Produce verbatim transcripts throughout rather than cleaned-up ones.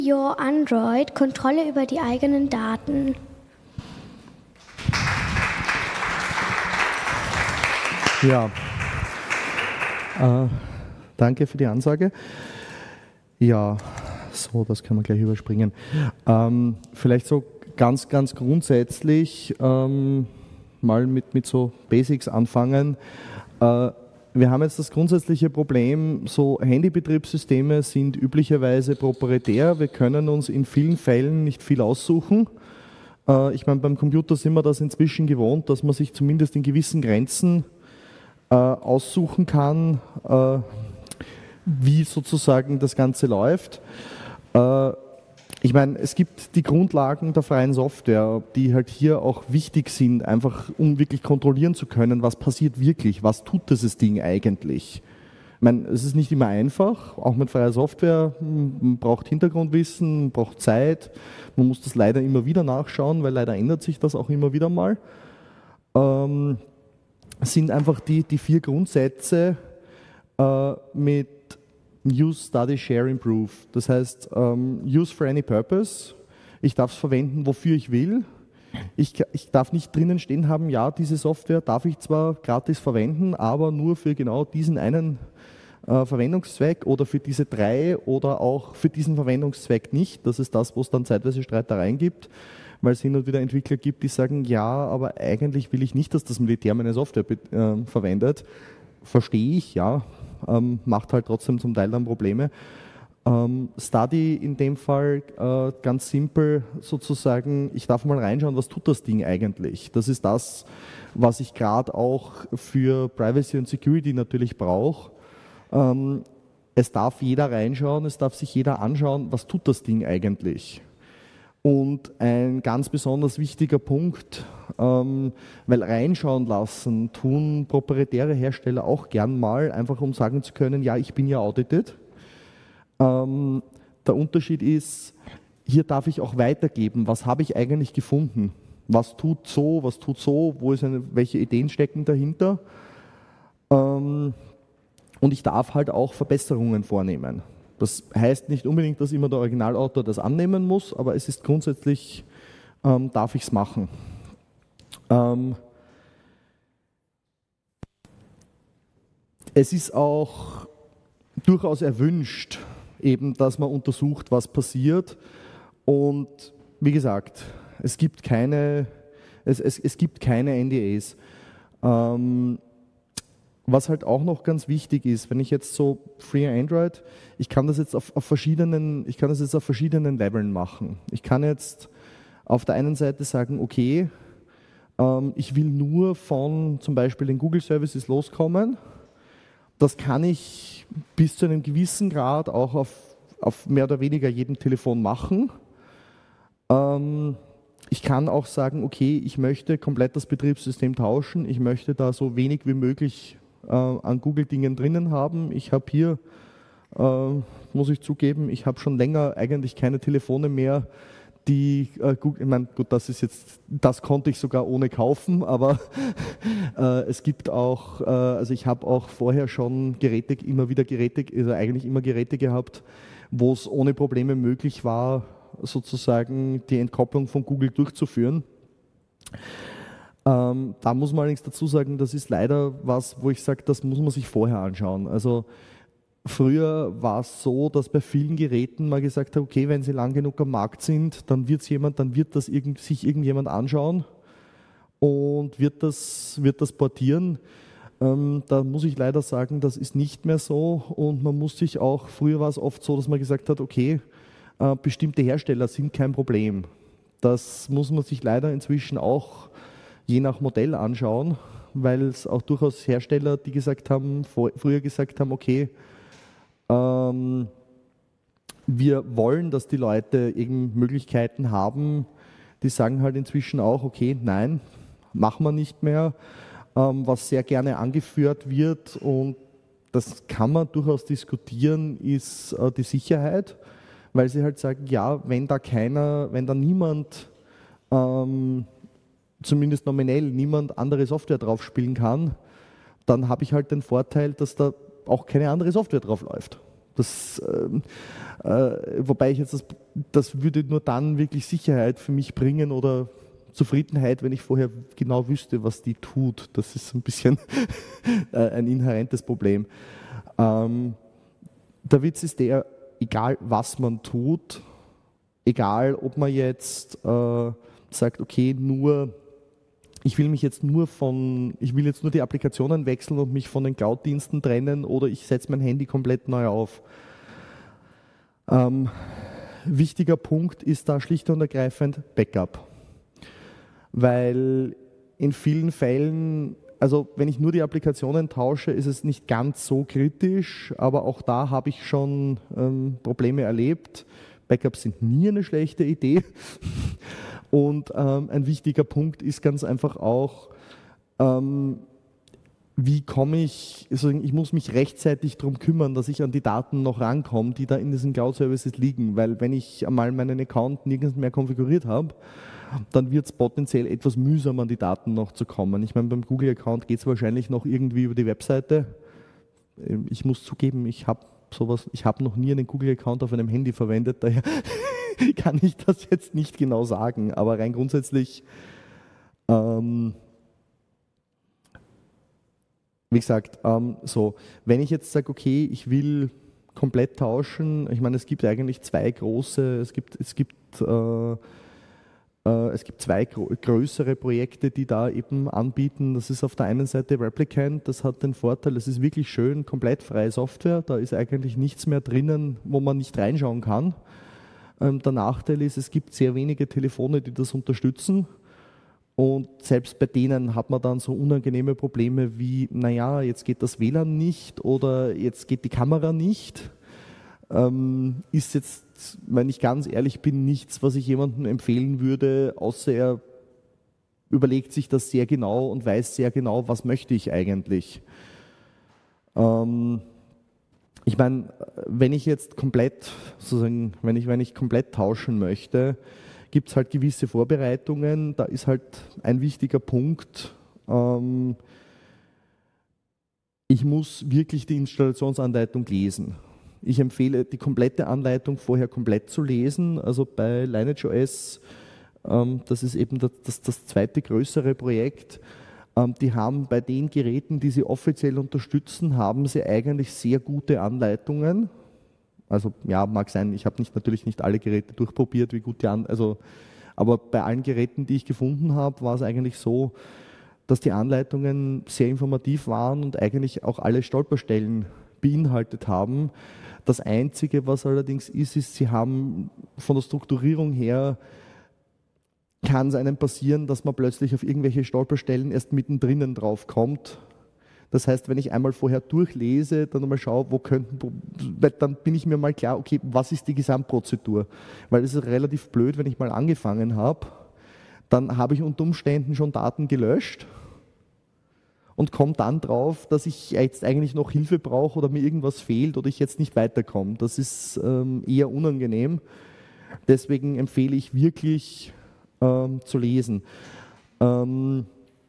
Your Android Kontrolle über die eigenen Daten? Ja, äh, danke für die Ansage. Ja, so, das kann man gleich überspringen. Ähm, vielleicht so ganz, ganz grundsätzlich ähm, mal mit, mit so Basics anfangen. Äh, Wir haben jetzt das grundsätzliche Problem, so Handybetriebssysteme sind üblicherweise proprietär. Wir können uns in vielen Fällen nicht viel aussuchen. Äh, ich meine, beim Computer sind wir das inzwischen gewohnt, dass man sich zumindest in gewissen Grenzen äh, aussuchen kann, äh, wie sozusagen das Ganze läuft. Äh, Ich meine, es gibt die Grundlagen der freien Software, die halt hier auch wichtig sind, einfach um wirklich kontrollieren zu können, was passiert wirklich, was tut dieses Ding eigentlich. Ich meine, es ist nicht immer einfach, auch mit freier Software, man braucht Hintergrundwissen, man braucht Zeit, man muss das leider immer wieder nachschauen, weil leider ändert sich das auch immer wieder mal. Ähm, sind einfach die, die vier Grundsätze äh, mit Use, Study, Share, Improve. Das heißt, um, use for any purpose. Ich darf es verwenden, wofür ich will. Ich, ich darf nicht drinnen stehen haben, ja, diese Software darf ich zwar gratis verwenden, aber nur für genau diesen einen äh, Verwendungszweck oder für diese drei oder auch für diesen Verwendungszweck nicht. Das ist das, wo es dann zeitweise Streitereien gibt, weil es hin und wieder Entwickler gibt, die sagen, ja, aber eigentlich will ich nicht, dass das Militär meine Software äh, verwendet. Verstehe ich, ja. Ähm, macht halt trotzdem zum Teil dann Probleme. Ähm, Study in dem Fall äh, ganz simpel sozusagen, ich darf mal reinschauen, was tut das Ding eigentlich? Das ist das, was ich gerade auch für Privacy und Security natürlich brauche. Ähm, es darf jeder reinschauen, es darf sich jeder anschauen, was tut das Ding eigentlich? Und ein ganz besonders wichtiger Punkt, ähm, weil reinschauen lassen tun proprietäre Hersteller auch gern mal, einfach um sagen zu können, ja, ich bin ja audited. Ähm, der Unterschied ist, hier darf ich auch weitergeben, was habe ich eigentlich gefunden, was tut so, was tut so, wo ist eine, welche Ideen stecken dahinter. Ähm, und ich darf halt auch Verbesserungen vornehmen. Das heißt nicht unbedingt, dass immer der Originalautor das annehmen muss, aber es ist grundsätzlich, ähm, darf ich es machen. Ähm, es ist auch durchaus erwünscht, eben, dass man untersucht, was passiert. Und wie gesagt, es gibt keine, es, es, es gibt keine N D As. Ähm, Was halt auch noch ganz wichtig ist, wenn ich jetzt so Free Android, ich kann das jetzt auf, auf verschiedenen, ich kann das jetzt auf verschiedenen Leveln machen. Ich kann jetzt auf der einen Seite sagen, okay, ähm, ich will nur von zum Beispiel den Google Services loskommen. Das kann ich bis zu einem gewissen Grad auch auf, auf mehr oder weniger jedem Telefon machen. Ähm, Ich kann auch sagen, okay, ich möchte komplett das Betriebssystem tauschen. Ich möchte da so wenig wie möglich äh, an Google-Dingen drinnen haben. Ich habe hier, äh, muss ich zugeben, ich habe schon länger eigentlich keine Telefone mehr, die äh, Google, ich meine, gut, das ist jetzt, das konnte ich sogar ohne kaufen, aber äh, es gibt auch, äh, also ich habe auch vorher schon Geräte, immer wieder Geräte, also eigentlich immer Geräte gehabt, wo es ohne Probleme möglich war, sozusagen die Entkopplung von Google durchzuführen. Ähm, da muss man allerdings dazu sagen, das ist leider was, wo ich sage, das muss man sich vorher anschauen. Also früher war es so, dass bei vielen Geräten man gesagt hat, okay, wenn sie lang genug am Markt sind, dann wird's jemand, dann wird das irgend, sich irgendjemand anschauen und wird das, wird das portieren. Ähm, da muss ich leider sagen, das ist nicht mehr so und man muss sich auch, früher war es oft so, dass man gesagt hat, okay, äh, bestimmte Hersteller sind kein Problem. Das muss man sich leider inzwischen auch je nach Modell anschauen, weil es auch durchaus Hersteller, die gesagt haben, vor, früher gesagt haben, okay, ähm, wir wollen, dass die Leute eben Möglichkeiten haben, die sagen halt inzwischen auch, okay, nein, machen wir nicht mehr, ähm, was sehr gerne angeführt wird und das kann man durchaus diskutieren, ist äh, die Sicherheit, weil sie halt sagen, ja, wenn da keiner, wenn da niemand, ähm, zumindest nominell niemand andere Software drauf spielen kann, dann habe ich halt den Vorteil, dass da auch keine andere Software drauf läuft. Das, äh, äh, wobei ich jetzt das, das würde nur dann wirklich Sicherheit für mich bringen oder Zufriedenheit, wenn ich vorher genau wüsste, was die tut. Das ist ein bisschen ein inhärentes Problem. Ähm, der Witz ist der, egal was man tut, egal ob man jetzt äh, sagt, okay, nur ich will mich jetzt nur von, ich will jetzt nur die Applikationen wechseln und mich von den Cloud-Diensten trennen oder ich setze mein Handy komplett neu auf. Ähm, wichtiger Punkt ist da schlicht und ergreifend Backup. Weil in vielen Fällen, also wenn ich nur die Applikationen tausche, ist es nicht ganz so kritisch, aber auch da habe ich schon ähm, Probleme erlebt. Backups sind nie eine schlechte Idee. Und ähm, ein wichtiger Punkt ist ganz einfach auch, ähm, wie komme ich, also ich muss mich rechtzeitig darum kümmern, dass ich an die Daten noch rankomme, die da in diesen Cloud-Services liegen, weil wenn ich einmal meinen Account nirgends mehr konfiguriert habe, dann wird es potenziell etwas mühsam, an die Daten noch zu kommen. Ich meine, beim Google-Account geht es wahrscheinlich noch irgendwie über die Webseite. Ich muss zugeben, ich habe sowas, ich habe noch nie einen Google-Account auf einem Handy verwendet, daher kann ich das jetzt nicht genau sagen, aber rein grundsätzlich, ähm, wie gesagt, ähm, so, wenn ich jetzt sage, okay, ich will komplett tauschen, ich meine, es gibt eigentlich zwei große, es gibt, es gibt äh, Es gibt zwei größere Projekte, die da eben anbieten. Das ist auf der einen Seite Replicant, das hat den Vorteil, es ist wirklich schön, komplett freie Software. Da ist eigentlich nichts mehr drinnen, wo man nicht reinschauen kann. Der Nachteil ist, es gibt sehr wenige Telefone, die das unterstützen. Und selbst bei denen hat man dann so unangenehme Probleme wie, naja, jetzt geht das W L A N nicht oder jetzt geht die Kamera nicht. Ähm, ist jetzt, wenn ich ganz ehrlich bin, nichts, was ich jemandem empfehlen würde, außer er überlegt sich das sehr genau und weiß sehr genau, was möchte ich eigentlich. Ähm, ich meine, wenn ich jetzt komplett, sozusagen, wenn ich, wenn ich komplett tauschen möchte, gibt es halt gewisse Vorbereitungen. Da ist halt ein wichtiger Punkt, ähm, ich muss wirklich die Installationsanleitung lesen. Ich empfehle, die komplette Anleitung vorher komplett zu lesen. Also bei LineageOS, ähm, das ist eben das, das, das zweite größere Projekt, ähm, die haben bei den Geräten, die sie offiziell unterstützen, haben sie eigentlich sehr gute Anleitungen. Also ja, mag sein, ich habe nicht, natürlich nicht alle Geräte durchprobiert, wie gut die an, also, aber bei allen Geräten, die ich gefunden habe, war es eigentlich so, dass die Anleitungen sehr informativ waren und eigentlich auch alle Stolperstellen beinhaltet haben. Das Einzige, was allerdings ist, ist, sie haben von der Strukturierung her, kann es einem passieren, dass man plötzlich auf irgendwelche Stolperstellen erst mittendrin drauf kommt. Das heißt, wenn ich einmal vorher durchlese, dann mal schaue, wo könnten, dann bin ich mir mal klar, okay, was ist die Gesamtprozedur? Weil es ist relativ blöd, wenn ich mal angefangen habe, dann habe ich unter Umständen schon Daten gelöscht und komme dann drauf, dass ich jetzt eigentlich noch Hilfe brauche oder mir irgendwas fehlt oder ich jetzt nicht weiterkomme. Das ist ähm, eher unangenehm. Deswegen empfehle ich wirklich ähm, zu lesen. Ähm,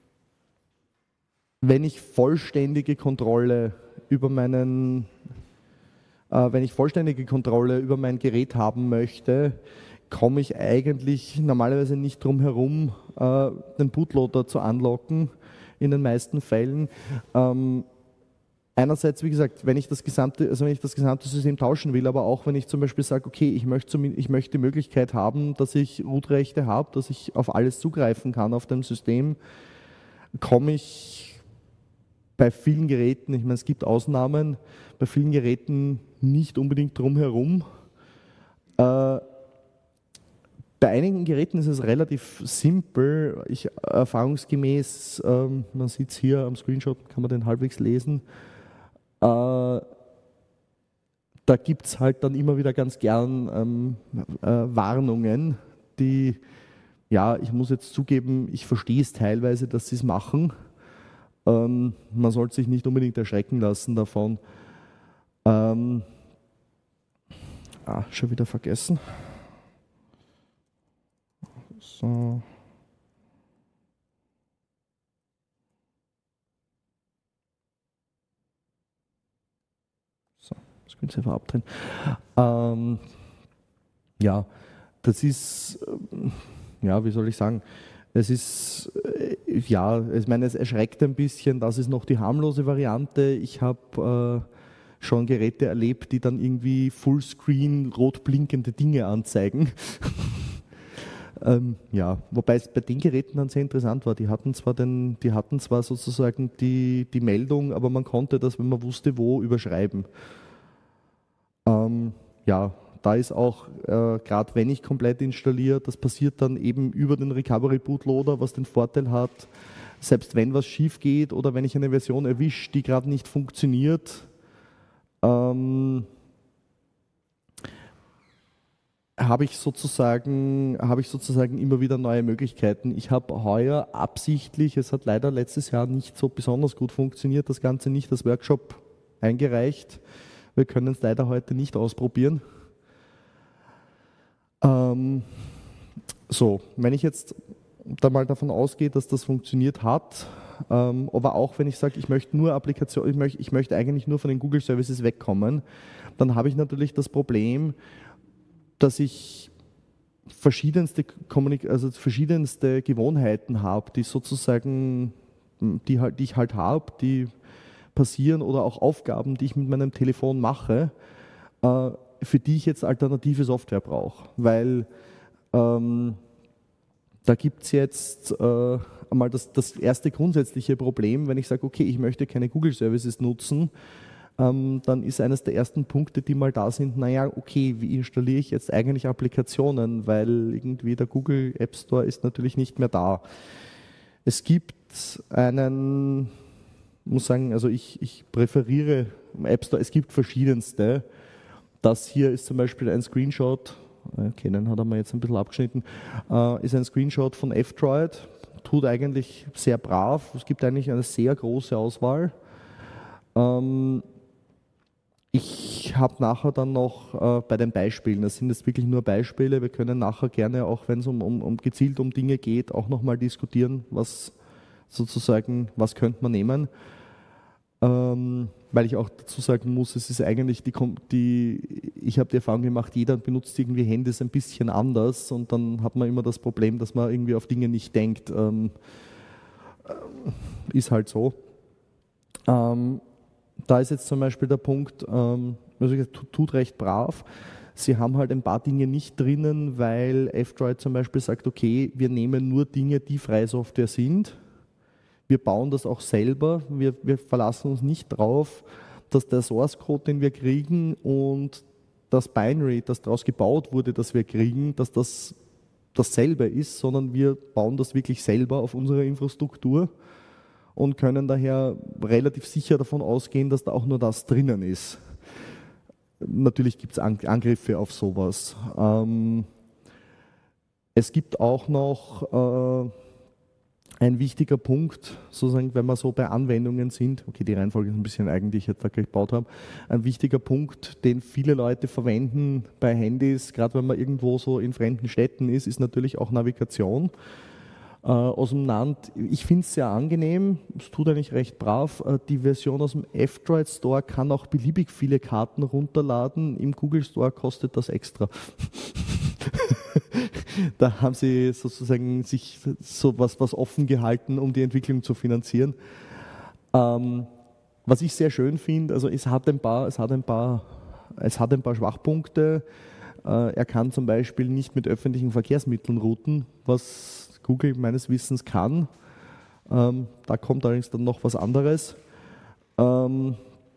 wenn ich vollständige Kontrolle über meinen, äh, wenn ich vollständige Kontrolle über mein Gerät haben möchte, komme ich eigentlich normalerweise nicht drum herum, äh, den Bootloader zu unlocken. In den meisten Fällen. Ähm, einerseits, wie gesagt, wenn ich das gesamte, also wenn ich das gesamte System tauschen will, aber auch wenn ich zum Beispiel sage, okay, ich möchte, ich möchte die Möglichkeit haben, dass ich Root-Rechte habe, dass ich auf alles zugreifen kann auf dem System, komme ich bei vielen Geräten, ich meine, es gibt Ausnahmen, bei vielen Geräten nicht unbedingt drum herum. Äh, Bei einigen Geräten ist es relativ simpel. Ich, erfahrungsgemäß, ähm, man sieht es hier am Screenshot, kann man den halbwegs lesen, äh, da gibt es halt dann immer wieder ganz gern ähm, äh, Warnungen, die, ja, ich muss jetzt zugeben, ich verstehe es teilweise, dass sie es machen. Ähm, man sollte sich nicht unbedingt erschrecken lassen davon. Ähm, ah, schon wieder vergessen. So. So, Ich will es einfach abdrehen. Ähm, ja, das ist, ja, wie soll ich sagen, es ist, ja, ich meine, es erschreckt ein bisschen, das ist noch die harmlose Variante. Ich habe äh, schon Geräte erlebt, die dann irgendwie Fullscreen rot blinkende Dinge anzeigen. ähm, ja, wobei es bei den Geräten dann sehr interessant war. Die hatten zwar, den, die hatten zwar sozusagen die, die Meldung, aber man konnte das, wenn man wusste, wo, überschreiben. Ähm, ja, da ist auch, äh, gerade wenn ich komplett installiere, das passiert dann eben über den Recovery Bootloader, was den Vorteil hat, selbst wenn was schief geht oder wenn ich eine Version erwische, die gerade nicht funktioniert, ähm, habe ich sozusagen, habe ich sozusagen immer wieder neue Möglichkeiten. Ich habe heuer absichtlich, es hat leider letztes Jahr nicht so besonders gut funktioniert, das Ganze nicht als Workshop eingereicht. Wir können es leider heute nicht ausprobieren. Ähm, so, wenn ich jetzt da mal davon ausgehe, dass das funktioniert hat, ähm, aber auch wenn ich sage, ich möchte nur Applikation, ich möchte, ich möchte eigentlich nur von den Google Services wegkommen, dann habe ich natürlich das Problem, dass ich verschiedenste, Kommunik- also verschiedenste Gewohnheiten habe, die sozusagen, die, halt, die ich halt habe, die passieren oder auch Aufgaben, die ich mit meinem Telefon mache, äh, für die ich jetzt alternative Software brauche. Weil ähm, da gibt es jetzt äh, einmal das, das erste grundsätzliche Problem, wenn ich sage, okay, ich möchte keine Google Services nutzen, ähm, dann ist eines der ersten Punkte, die mal da sind, naja, okay, wie installiere ich jetzt eigentlich Applikationen, weil irgendwie der Google App Store ist natürlich nicht mehr da. Es gibt einen, ich muss sagen, also ich, ich präferiere App Store, es gibt verschiedenste. Das hier ist zum Beispiel ein Screenshot, okay, den hat er mir jetzt ein bisschen abgeschnitten, äh, ist ein Screenshot von F-Droid, tut eigentlich sehr brav, es gibt eigentlich eine sehr große Auswahl. Ähm, ich habe nachher dann noch äh, bei den Beispielen, das sind jetzt wirklich nur Beispiele, wir können nachher gerne, auch wenn es um, um, um gezielt um Dinge geht, auch nochmal diskutieren, was sozusagen, was könnte man nehmen. Ähm, weil ich auch dazu sagen muss, es ist eigentlich die, die ich habe die Erfahrung gemacht, jeder benutzt irgendwie Handys ein bisschen anders und dann hat man immer das Problem, dass man irgendwie auf Dinge nicht denkt. Ähm, ist halt so. Ähm, da ist jetzt zum Beispiel der Punkt, ähm, also tut, tut recht brav. Sie haben halt ein paar Dinge nicht drinnen, weil F-Droid zum Beispiel sagt, okay, wir nehmen nur Dinge, die freie Software sind. Wir bauen das auch selber, wir, wir verlassen uns nicht drauf, dass der Source Code, den wir kriegen und das Binary, das daraus gebaut wurde, das wir kriegen, dass das dasselbe ist, sondern wir bauen das wirklich selber auf unserer Infrastruktur und können daher relativ sicher davon ausgehen, dass da auch nur das drinnen ist. Natürlich gibt es Angriffe auf sowas. Ähm, es gibt auch noch... Äh, Ein wichtiger Punkt, sozusagen, wenn wir so bei Anwendungen sind, okay, die Reihenfolge ist ein bisschen eigen, die ich jetzt da gebaut habe, ein wichtiger Punkt, den viele Leute verwenden bei Handys, gerade wenn man irgendwo so in fremden Städten ist, ist natürlich auch Navigation äh, aus dem Land. Ich finde es sehr angenehm, es tut eigentlich recht brav. Äh, die Version aus dem F-Droid Store kann auch beliebig viele Karten runterladen, im Google Store kostet das extra. Da haben sie sozusagen sich so was, was offen gehalten, um die Entwicklung zu finanzieren. Ähm, was ich sehr schön finde, also es hat ein paar, es hat ein paar, es hat ein paar Schwachpunkte. Äh, er kann zum Beispiel nicht mit öffentlichen Verkehrsmitteln routen, was Google meines Wissens kann. Ähm, da kommt allerdings dann noch was anderes. Ähm,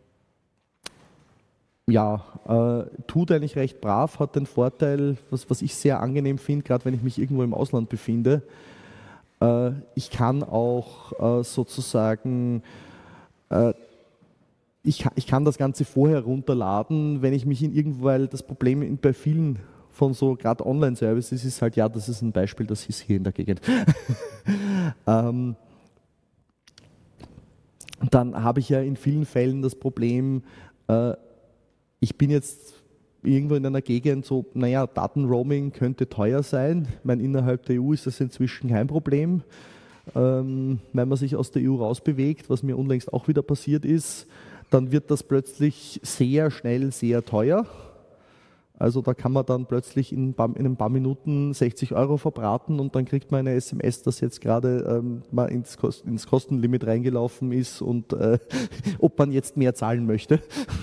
Ja, äh, tut eigentlich recht brav, hat den Vorteil, was, was ich sehr angenehm finde, gerade wenn ich mich irgendwo im Ausland befinde. Äh, ich kann auch äh, sozusagen, äh, ich, ich kann das Ganze vorher runterladen, wenn ich mich in irgendwo, weil das Problem in, bei vielen von so gerade Online-Services ist halt, ja, das ist ein Beispiel, das ist hier in der Gegend. ähm, dann habe ich ja in vielen Fällen das Problem, äh, ich bin jetzt irgendwo in einer Gegend so, naja, Datenroaming könnte teuer sein. Ich meine, innerhalb der E U ist das inzwischen kein Problem, ähm, wenn man sich aus der E U rausbewegt, was mir unlängst auch wieder passiert ist. dann wird das plötzlich sehr schnell sehr teuer. Also da kann man dann plötzlich in, in ein paar Minuten sechzig Euro verbraten und dann kriegt man eine S M S, dass jetzt gerade ähm, mal ins, Kost, ins Kostenlimit reingelaufen ist und äh, ob man jetzt mehr zahlen möchte.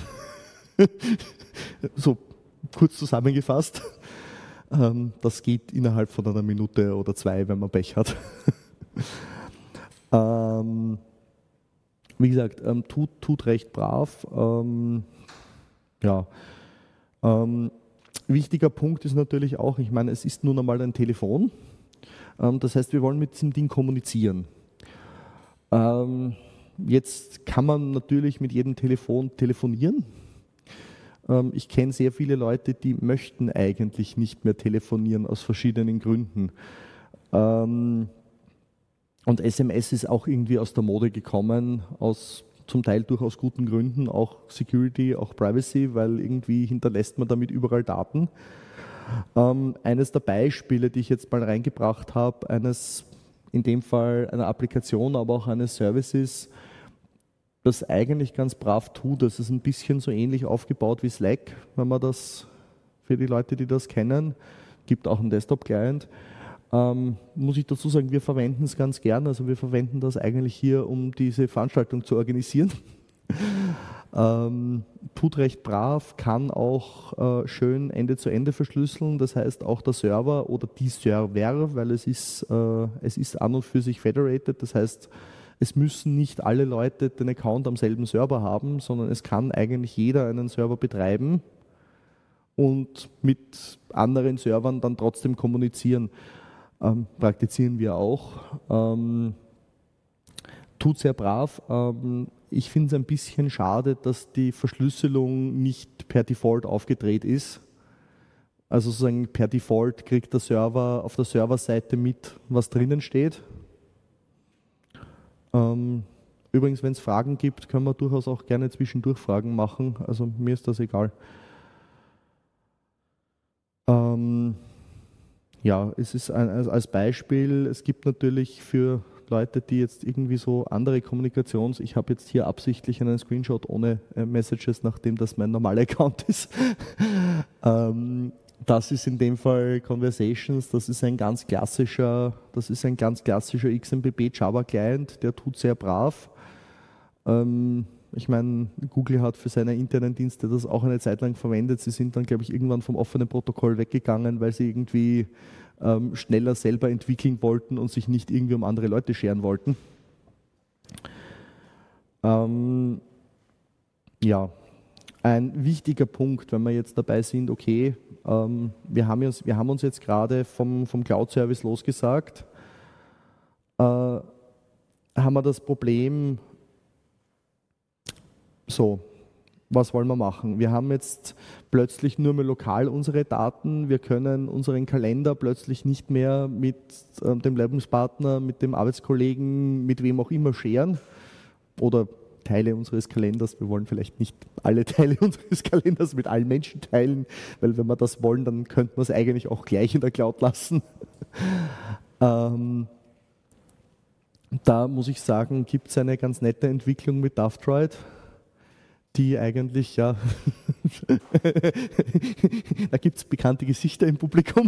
So kurz zusammengefasst. Ähm, das geht innerhalb von einer Minute oder zwei, wenn man Pech hat. ähm, wie gesagt, ähm, tut, tut recht brav. Ähm, ja. Ähm, Wichtiger Punkt ist natürlich auch, ich meine, es ist nun einmal ein Telefon, ähm, das heißt, wir wollen mit diesem Ding kommunizieren. Ähm, jetzt kann man natürlich mit jedem Telefon telefonieren. Ähm, ich kenne sehr viele Leute, die möchten eigentlich nicht mehr telefonieren aus verschiedenen Gründen. Ähm, und S M S ist auch irgendwie aus der Mode gekommen, aus zum Teil durchaus guten Gründen, auch Security, auch Privacy, weil irgendwie hinterlässt man damit überall Daten. Ähm, eines der Beispiele, die ich jetzt mal reingebracht habe, eines, in dem Fall einer Applikation, aber auch eines Services, das eigentlich ganz brav tut, das ist ein bisschen so ähnlich aufgebaut wie Slack, wenn man das, für die Leute, die das kennen, gibt auch einen Desktop-Client. Ähm, muss ich dazu sagen, wir verwenden es ganz gern, also wir verwenden das eigentlich hier, um diese Veranstaltung zu organisieren. ähm, tut recht brav, kann auch äh, schön Ende zu Ende verschlüsseln, das heißt auch der Server oder die Server, weil es ist, äh, es ist an und für sich federated, das heißt, es müssen nicht alle Leute den Account am selben Server haben, sondern es kann eigentlich jeder einen Server betreiben und mit anderen Servern dann trotzdem kommunizieren. Ähm, praktizieren wir auch. Ähm, tut sehr brav. Ähm, ich finde es ein bisschen schade, dass die Verschlüsselung nicht per Default aufgedreht ist. Also sozusagen per Default kriegt der Server auf der Serverseite mit, was drinnen steht. Ähm, übrigens, wenn es Fragen gibt, können wir durchaus auch gerne zwischendurch Fragen machen. Also mir ist das egal. Ähm, Ja, es ist ein, als Beispiel, es gibt natürlich für Leute, die jetzt irgendwie so andere Kommunikations-, ich habe jetzt hier absichtlich einen Screenshot ohne äh, Messages, nachdem das mein normaler Account ist. ähm, das ist in dem Fall Conversations, das ist ein ganz klassischer, das ist ein ganz klassischer X M P P Java Client, der tut sehr brav. Ähm, Ich meine, Google hat für seine internen Dienste das auch eine Zeit lang verwendet. Sie sind dann, glaube ich, irgendwann vom offenen Protokoll weggegangen, weil sie irgendwie ähm, schneller selber entwickeln wollten und sich nicht irgendwie um andere Leute scheren wollten. Ähm, ja, ein wichtiger Punkt, wenn wir jetzt dabei sind, okay, ähm, wir, haben uns, wir haben uns jetzt gerade vom, vom Cloud-Service losgesagt, äh, haben wir das Problem, so, was wollen wir machen? Wir haben jetzt plötzlich nur mehr lokal unsere Daten, wir können unseren Kalender plötzlich nicht mehr mit äh, dem Lebenspartner, mit dem Arbeitskollegen, mit wem auch immer scheren oder Teile unseres Kalenders. Wir wollen vielleicht nicht alle Teile unseres Kalenders mit allen Menschen teilen, weil wenn wir das wollen, dann könnten wir es eigentlich auch gleich in der Cloud lassen. ähm, da muss ich sagen, gibt es eine ganz nette Entwicklung mit Daftdroid, die eigentlich, ja, da gibt es bekannte Gesichter im Publikum,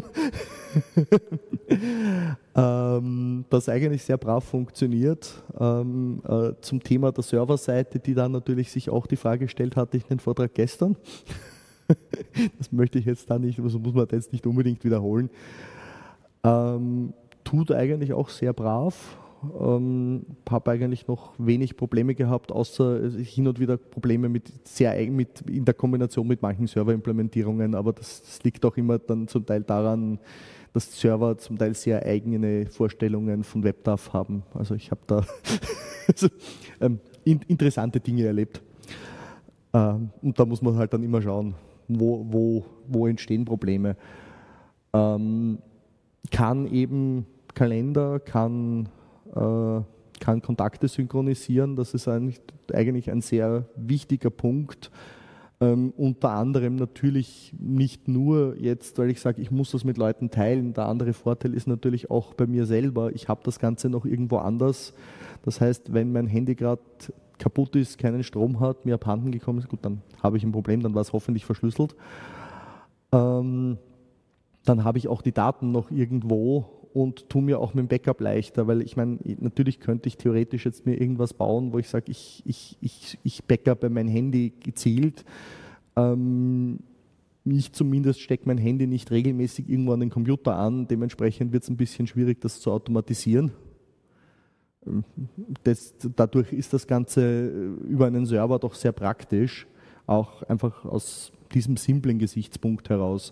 ähm, das eigentlich sehr brav funktioniert. Ähm, äh, zum Thema der Serverseite, die dann natürlich sich auch die Frage gestellt hatte, ich den Vortrag gestern, das möchte ich jetzt da nicht, also muss man jetzt nicht unbedingt wiederholen, ähm, tut eigentlich auch sehr brav. Ähm, habe eigentlich noch wenig Probleme gehabt, außer hin und wieder Probleme mit sehr mit, in der Kombination mit manchen Serverimplementierungen, aber das, das liegt auch immer dann zum Teil daran, dass Server zum Teil sehr eigene Vorstellungen von WebDAV haben. Also ich habe da also, ähm, in, interessante Dinge erlebt. Ähm, und da muss man halt dann immer schauen, wo, wo, wo entstehen Probleme. Ähm, kann eben Kalender, kann kann Kontakte synchronisieren. Das ist eigentlich, eigentlich ein sehr wichtiger Punkt. Ähm, unter anderem natürlich nicht nur jetzt, weil ich sage, ich muss das mit Leuten teilen. Der andere Vorteil ist natürlich auch bei mir selber. Ich habe das Ganze noch irgendwo anders. Das heißt, wenn mein Handy gerade kaputt ist, keinen Strom hat, mir abhanden gekommen ist, gut, dann habe ich ein Problem, dann war es hoffentlich verschlüsselt. Ähm, dann habe ich auch die Daten noch irgendwo und tue mir auch mit dem Backup leichter, weil ich meine, natürlich könnte ich theoretisch jetzt mir irgendwas bauen, wo ich sage, ich, ich, ich, ich backupe mein Handy gezielt. Ähm, ich zumindest stecke mein Handy nicht regelmäßig irgendwo an den Computer an, dementsprechend wird es ein bisschen schwierig, das zu automatisieren. Das, dadurch ist das Ganze über einen Server doch sehr praktisch, auch einfach aus diesem simplen Gesichtspunkt heraus.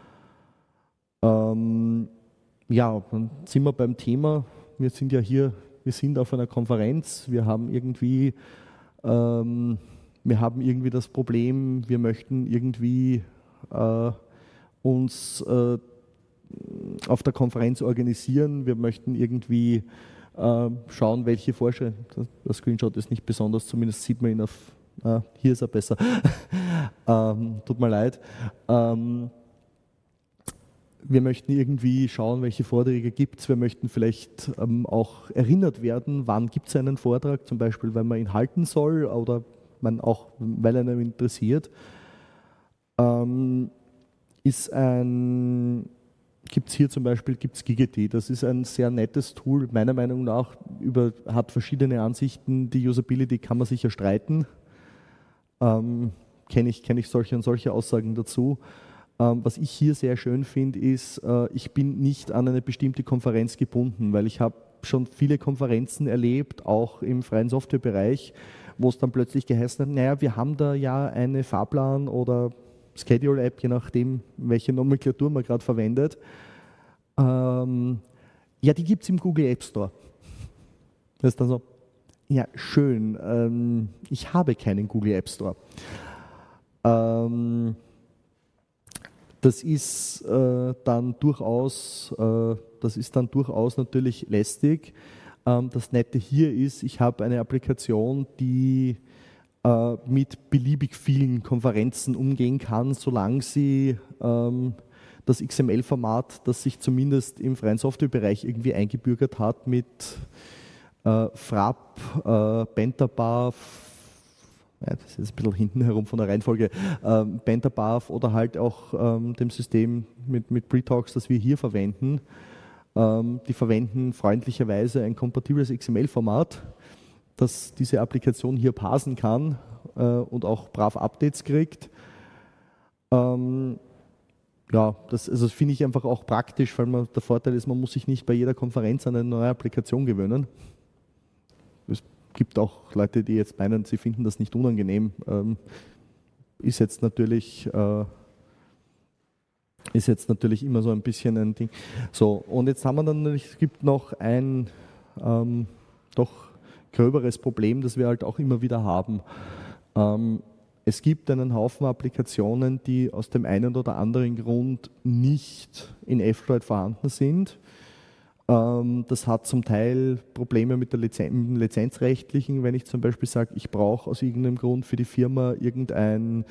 Ähm, ja, dann sind wir beim Thema. Wir sind ja hier, wir sind auf einer Konferenz, wir haben irgendwie, ähm, wir haben irgendwie das Problem, wir möchten irgendwie äh, uns äh, auf der Konferenz organisieren, wir möchten irgendwie äh, schauen, welche Vorschläge, der Screenshot ist nicht besonders, zumindest sieht man ihn auf, äh, hier ist er besser, ähm, tut mir leid. Ähm, Wir möchten irgendwie schauen, welche Vorträge gibt es. Wir möchten vielleicht ähm, auch erinnert werden, wann gibt es einen Vortrag, zum Beispiel, wenn man ihn halten soll oder man auch, weil er einem interessiert. Ähm, ist ein, gibt es hier zum Beispiel gibt's Gigity. Das ist ein sehr nettes Tool, meiner Meinung nach, über, hat verschiedene Ansichten. Die Usability kann man sicher streiten. Ähm, kenne ich, kenn ich solche und solche Aussagen dazu. Was ich hier sehr schön finde, ist, ich bin nicht an eine bestimmte Konferenz gebunden, weil ich habe schon viele Konferenzen erlebt, auch im freien Softwarebereich, wo es dann plötzlich geheißen hat, naja, wir haben da ja eine Fahrplan- oder Schedule-App, je nachdem, welche Nomenklatur man gerade verwendet. Ähm, ja, die gibt es im Google App Store. Das ist dann so, ja, schön, ähm, ich habe keinen Google App Store. Ähm, Das ist, äh, dann durchaus, äh, das ist dann durchaus natürlich lästig. Ähm, das Nette hier ist, ich habe eine Applikation, die äh, mit beliebig vielen Konferenzen umgehen kann, solange sie ähm, das X M L-Format, das sich zumindest im freien Softwarebereich irgendwie eingebürgert hat, mit äh, Frapp, äh, Pentabarf, ja, das ist jetzt ein bisschen hinten herum von der Reihenfolge, ähm, Pentabarf oder halt auch ähm, dem System mit, mit Pretalks, das wir hier verwenden. Ähm, die verwenden freundlicherweise ein kompatibles X M L-Format, das diese Applikation hier parsen kann äh, und auch brav Updates kriegt. Ähm, ja, das, also das finde ich einfach auch praktisch, weil man, der Vorteil ist, man muss sich nicht bei jeder Konferenz an eine neue Applikation gewöhnen. Es gibt auch Leute, die jetzt meinen, sie finden das nicht unangenehm. Ähm, ist jetzt natürlich äh, ist jetzt natürlich immer so ein bisschen ein Ding. So, und jetzt haben wir dann, es gibt noch ein ähm, doch gröberes Problem, das wir halt auch immer wieder haben. Ähm, es gibt einen Haufen Applikationen, die aus dem einen oder anderen Grund nicht in F-Droid vorhanden sind. Das hat zum Teil Probleme mit, der Lizen- mit dem Lizenzrechtlichen, wenn ich zum Beispiel sage, ich brauche aus irgendeinem Grund für die Firma irgendein,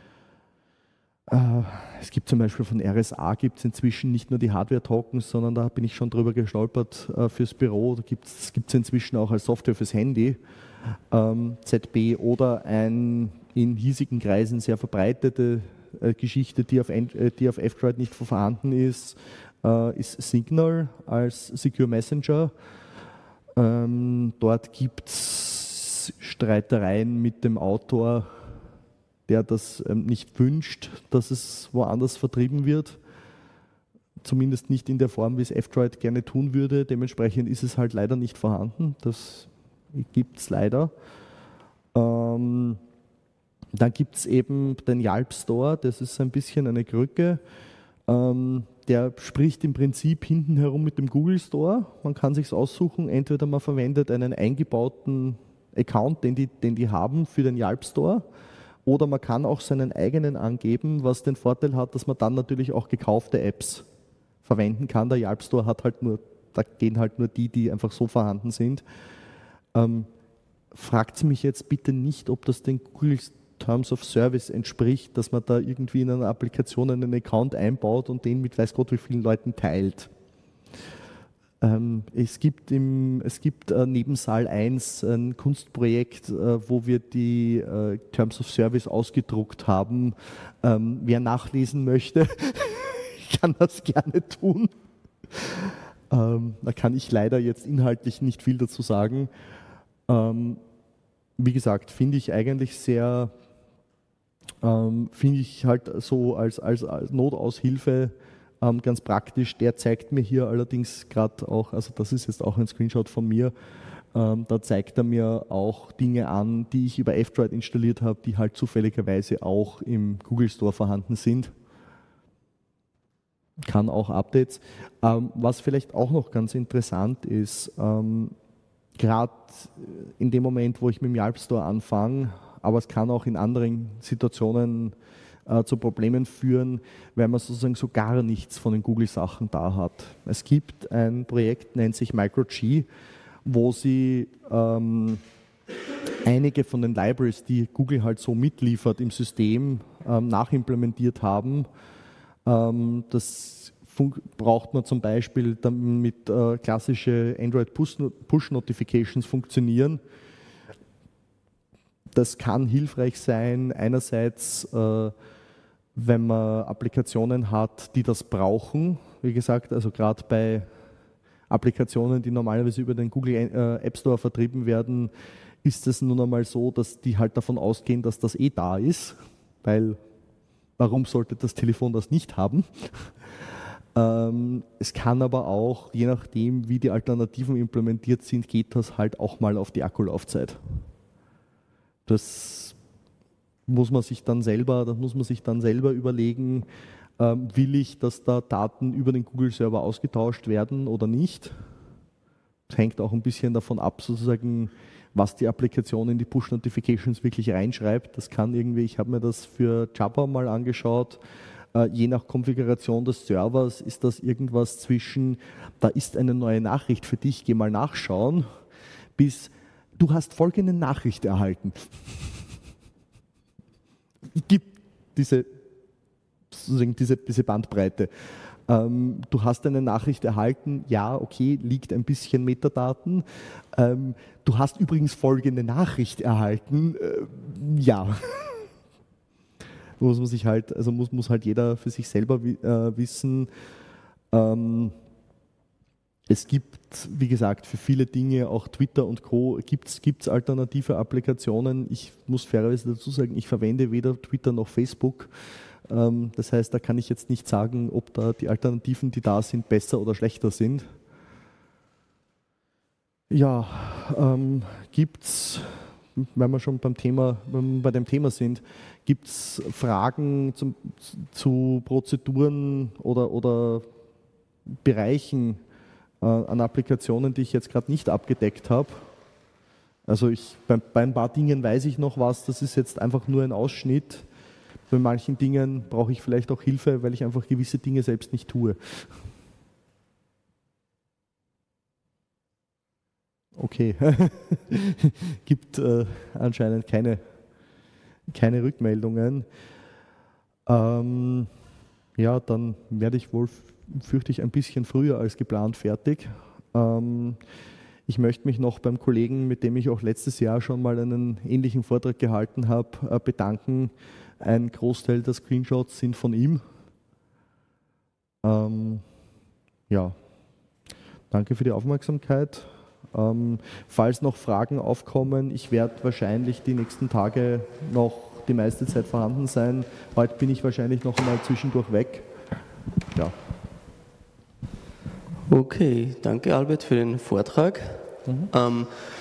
äh, es gibt zum Beispiel von R S A gibt es inzwischen nicht nur die Hardware-Tokens, sondern da bin ich schon drüber gestolpert äh, fürs Büro, da gibt es inzwischen auch als Software fürs Handy, ähm, Z B oder ein in hiesigen Kreisen sehr verbreitete äh, Geschichte, die auf, äh, die auf F-Droid nicht vorhanden ist, ist Signal als Secure Messenger. Ähm, dort gibt es Streitereien mit dem Autor, der das ähm, nicht wünscht, dass es woanders vertrieben wird. Zumindest nicht in der Form, wie es F-Droid gerne tun würde. Dementsprechend ist es halt leider nicht vorhanden. Das gibt es leider. Ähm, dann gibt es eben den Yalp Store, das ist ein bisschen eine Krücke. Ähm, Der spricht im Prinzip hinten herum mit dem Google Store. Man kann sich aussuchen, entweder man verwendet einen eingebauten Account, den die, den die haben für den Yalp Store, oder man kann auch seinen eigenen angeben, was den Vorteil hat, dass man dann natürlich auch gekaufte Apps verwenden kann. Der Yalp Store hat halt nur, da gehen halt nur die, die einfach so vorhanden sind. Ähm, fragt mich jetzt bitte nicht, ob das den Google Terms of Service entspricht, dass man da irgendwie in einer Applikation einen Account einbaut und den mit weiß Gott wie vielen Leuten teilt. Ähm, es gibt, im, es gibt äh, neben Saal eins ein Kunstprojekt, äh, wo wir die äh, Terms of Service ausgedruckt haben. Ähm, wer nachlesen möchte, kann das gerne tun. Ähm, da kann ich leider jetzt inhaltlich nicht viel dazu sagen. Ähm, wie gesagt, finde ich eigentlich sehr, ähm, finde ich halt so als, als, als Notaushilfe ähm, ganz praktisch. Der zeigt mir hier allerdings gerade auch, also das ist jetzt auch ein Screenshot von mir, ähm, da zeigt er mir auch Dinge an, die ich über F-Droid installiert habe, die halt zufälligerweise auch im Google Store vorhanden sind. Kann auch Updates. Ähm, was vielleicht auch noch ganz interessant ist, ähm, gerade in dem Moment, wo ich mit dem Yelp Store anfange, aber es kann auch in anderen Situationen äh, zu Problemen führen, weil man sozusagen so gar nichts von den Google-Sachen da hat. Es gibt ein Projekt, nennt sich MicroG, wo sie ähm, einige von den Libraries, die Google halt so mitliefert im System, ähm, nachimplementiert haben. Ähm, das braucht man zum Beispiel, damit äh, klassische Android-Push-Notifications funktionieren. Das kann hilfreich sein, einerseits, äh, wenn man Applikationen hat, die das brauchen. Wie gesagt, also gerade bei Applikationen, die normalerweise über den Google äh, App Store vertrieben werden, ist es nun einmal so, dass die halt davon ausgehen, dass das eh da ist, weil warum sollte das Telefon das nicht haben? Ähm, es kann aber auch, je nachdem, wie die Alternativen implementiert sind, geht das halt auch mal auf die Akkulaufzeit. Das muss man sich dann selber, das muss man sich dann selber überlegen, ähm, will ich, dass da Daten über den Google-Server ausgetauscht werden oder nicht? Das hängt auch ein bisschen davon ab, sozusagen, was die Applikation in die Push-Notifications wirklich reinschreibt. Das kann irgendwie, ich habe mir das für Jabber mal angeschaut, äh, je nach Konfiguration des Servers ist das irgendwas zwischen, da ist eine neue Nachricht für dich, geh mal nachschauen, bis du hast folgende Nachricht erhalten. Gibt diese, sozusagen diese, diese Bandbreite. Ähm, du hast eine Nachricht erhalten, ja, okay, liegt ein bisschen Metadaten. Ähm, du hast übrigens folgende Nachricht erhalten, äh, ja. muss man sich halt, also muss, muss halt jeder für sich selber äh, wissen. Ähm, es gibt, wie gesagt, für viele Dinge, auch Twitter und Co., gibt es alternative Applikationen. Ich muss fairerweise dazu sagen, ich verwende weder Twitter noch Facebook. Ähm, das heißt, da kann ich jetzt nicht sagen, ob da die Alternativen, die da sind, besser oder schlechter sind. Ja, ähm, gibt es, wenn wir schon beim Thema, wenn wir bei dem Thema sind, gibt es Fragen zum, zu Prozeduren oder, oder Bereichen äh, an Applikationen, die ich jetzt gerade nicht abgedeckt habe? Also ich, bei, bei ein paar Dingen weiß ich noch was, das ist jetzt einfach nur ein Ausschnitt. Bei manchen Dingen brauche ich vielleicht auch Hilfe, weil ich einfach gewisse Dinge selbst nicht tue. Okay, gibt äh, anscheinend keine, keine Rückmeldungen. Ähm, ja, dann werde ich wohl, fürchte ich, ein bisschen früher als geplant fertig. Ähm, ich möchte mich noch beim Kollegen, mit dem ich auch letztes Jahr schon mal einen ähnlichen Vortrag gehalten habe, äh, bedanken. Ein Großteil der Screenshots sind von ihm. Ähm, ja, danke für die Aufmerksamkeit. Ähm, falls noch Fragen aufkommen, ich werde wahrscheinlich die nächsten Tage noch die meiste Zeit vorhanden sein. Heute bin ich wahrscheinlich noch einmal zwischendurch weg. Ja. Okay, danke Albert für den Vortrag. Mhm. Ähm,